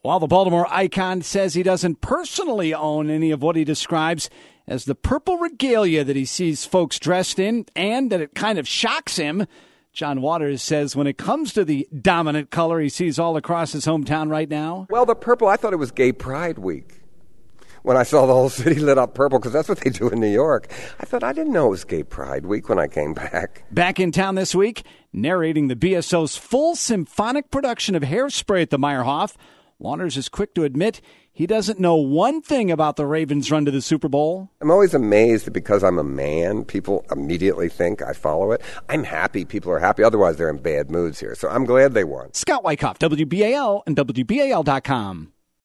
While the Baltimore icon says he doesn't personally own any of what he describes as the purple regalia that he sees folks dressed in, and that it kind of shocks him, John Waters says when it comes to the dominant color he sees all across his hometown right now. Well, the purple, I thought it was Gay Pride Week. When I saw the whole city lit up purple, because that's what they do in New York. I thought, I didn't know it was Gay Pride Week when I came back. Back in town this week, narrating the BSO's full symphonic production of Hairspray at the Meyerhoff, Waters is quick to admit he doesn't know one thing about the Ravens' run to the Super Bowl. I'm always amazed that because I'm a man, people immediately think I follow it. I'm happy people are happy. Otherwise, they're in bad moods here. So I'm glad they won. Scott Wyckoff, WBAL and WBAL.com.